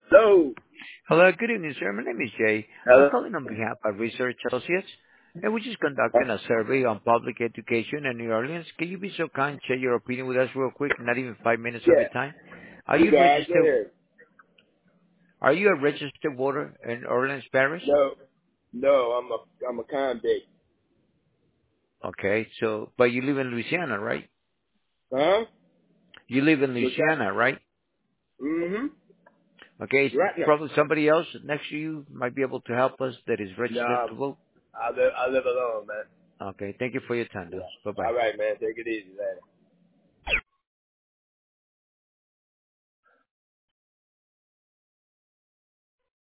Hello. Hello, good evening, sir. My name is Jay. I'm Hello. calling on behalf of Research Associates, and we're just conducting a survey on public education in New Orleans. Can you be so kind, share your opinion with us real quick, not even 5 minutes of your Yeah. time? Are You you guys, go registered? ahead. Are you a registered voter in Orleans Parish? No. No, I'm a convict. Okay, so but you live in Louisiana, right? Huh? You live in What's that? Louisiana, right? Mm-hmm. Okay, Right now. probably somebody else next to you might be able to help us that is registered Nah, to vote. I live alone, man. Okay, thank you for your time, Yeah. though. Bye bye. All right, man. Take it easy, man.